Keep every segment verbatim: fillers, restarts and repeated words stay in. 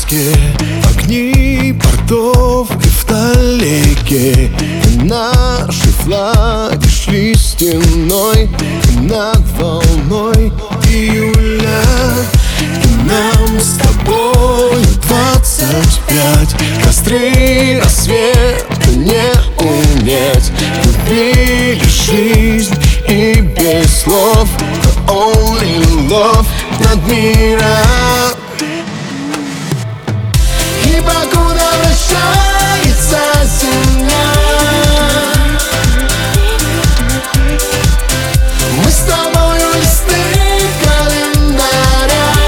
песке, огни портов и вдалеке. И наши флаги шли стеной над волной июля. И нам с тобой двадцать пять, костры рассвета не унять. Любили жизнь и без слов, the only love над миром. И покуда вращается земля, мы с тобою листы календаря.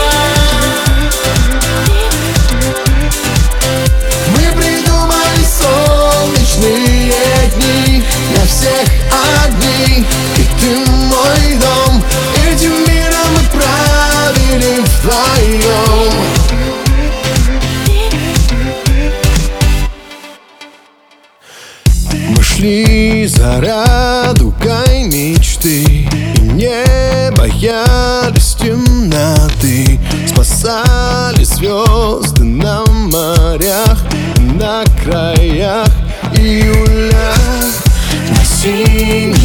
Мы придумали солнечные дни, на всех одни, и ты мой дом. Этим миром мы правили вдвоем. Мы шли за радугой мечты и не боялись темноты. Спасали звезды на морях, на краях июля. На синем